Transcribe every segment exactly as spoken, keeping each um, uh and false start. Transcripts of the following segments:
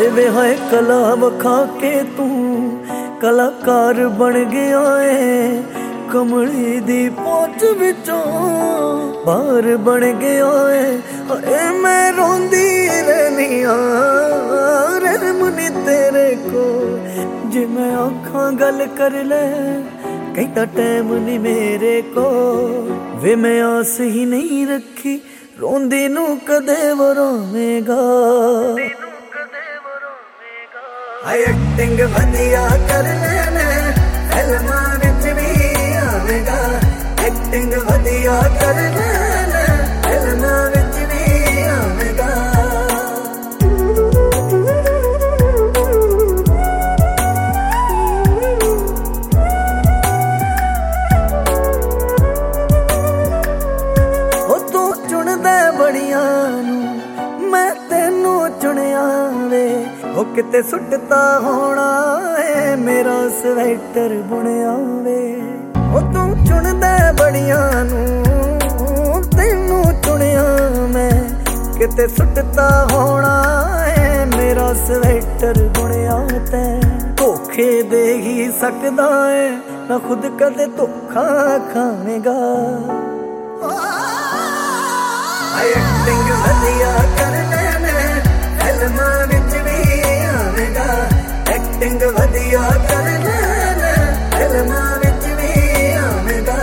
ਹਾਏ ਵੇ ਹਾਏ ਕਲਾ ਵਖਾ ਕੇ ਤੂੰ ਕਲਾਕਾਰ ਬਣ ਗਿਆ ਏ, ਕਮਲੀ ਦੀ ਪਹੁੰਚ ਵਿੱਚੋਂ ਬਾਹਰ ਬਣ ਗਿਆ ਏ। ਹਾਏ ਮੈਂ ਰੋਂਦੀ ਰਹਿਨੀ ਆ ਰਮਨੀ ਤੇਰੇ ਕੋ, ਜੇ ਮੈਂ ਆਖਾਂ ਗੱਲ ਕਰ ਲੈ ਕਹਿੰਦਾ ਟੈਮ ਨੀ ਮੇਰੇ ਕੋ। ਵੇ ਮੈਂ ਆਸ ਹੀ ਨਹੀਂ ਰੱਖੀ ਰੋਂਦੀ ਨੂੰ ਕਦੇ ਵਰੋਵੇਂਗਾ। ਹਾਏ ਐਕਟਿੰਗ ਵਧੀਆ ਕਰ ਲੈਣਾ ਫਿਲਮਾਂ ਵਿੱਚ ਵੀ ਆਵੇਗਾ, ਐਕਟਿੰਗ ਵਧੀਆ ਕਰ ਲੈਣਾ ਫਿਲਮਾਂ ਵਿੱਚ ਵੀ ਆਵੇਗਾ। ਉਹ ਤੂੰ ਚੁਣਦਾ ਬੜੀਆਂ ਨੂੰ ਮੈਂ ਤੈਨੂੰ ਚੁਣਿਆ ਵੇ, ਉਹ ਕਿਤੇ ਸੁੱਟਤਾ ਹੋਣਾ ਏ ਮੇਰਾ ਸਵੈਟਰ ਬੁਣਿਆ ਵੇ। ਉਹ ਤੂੰ ਚੁਣਦਾ ਬੜੀਆਂ ਨੂੰ ਤੈਨੂੰ ਚੁਣਿਆ ਮੈਂ, ਕਿਤੇ ਸੁੱਟਤਾ ਹੋਣਾ ਏ ਮੇਰਾ ਸਵੈਟਰ ਬੁਣਿਆ ਤੈਂ। ਧੋਖੇ ਦੇ ਹੀ ਸਕਦਾ ਏ ਨਾ ਖੁਦ ਕਦੇ ਧੋਖਾ ਖਾਵੇਂਗਾ। ਐਕਟਿੰਗ ਵਧੀਆ ਕਰ ਲੈਣਾ ਫਿਲਮਾਂ ਵਿੱਚ ਵੀ ਆਵੇਗਾ, ਐਕਟਿੰਗ ਵਧੀਆ ਕਰ ਲੈਣਾ ਫਿਲਮਾਂ ਵਿੱਚ ਵੀ ਆਵੇਗਾ।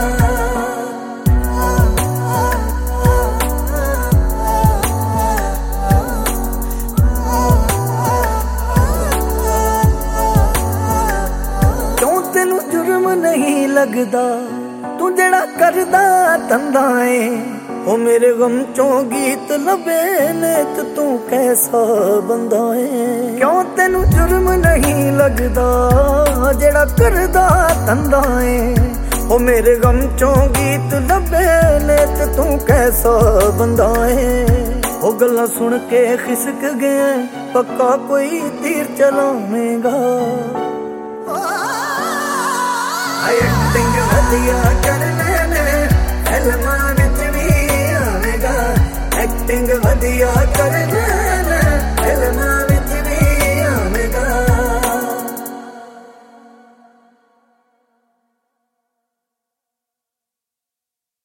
ਕਿਉਂ ਤੈਨੂੰ ਜੁਰਮ ਨਹੀਂ ਲੱਗਦਾ ਤੂੰ ਜਿਹੜਾ ਕਰਦਾ ਧੰਦਾ ਏ, ਉਹ ਮੇਰੇ ਗਮ ਚੋਂ ਗੀਤ ਲੱਭੇ ਨੇ ਤੇ ਤੂੰ ਕੈਸਾ ਬੰਦਾ ਏ। ਕਿਉਂ ਤੈਨੂੰ ਜੁਰਮ ਨਹੀਂ ਲੱਗਦਾ ਜਿਹੜਾ ਕਰਦਾ ਧੰਦਾ ਏ, ਉਹ ਮੇਰੇ ਗਮ ਚੋਂ ਗੀਤ ਲੱਭੇ ਨੇ ਤੇ ਤੂੰ ਕੈਸਾ ਬੰਦਾ ਏ। ਉਹ ਗੱਲਾਂ ਸੁਣ ਕੇ ਖਿਸਕ ਗਿਆ ਪੱਕਾ ਕੋਈ ਤੀਰ ਚਲਾਵੇਂਗਾ। ਐਕਟਿੰਗ ਵਧੀਆ ਕਰ ਲੈਣਾ ਫਿਲਮਾਂ ਵਿੱਚ ਵੀ ਆਵੇਗਾ, ਐਕਟਿੰਗ ਵਧੀਆ ਕਰ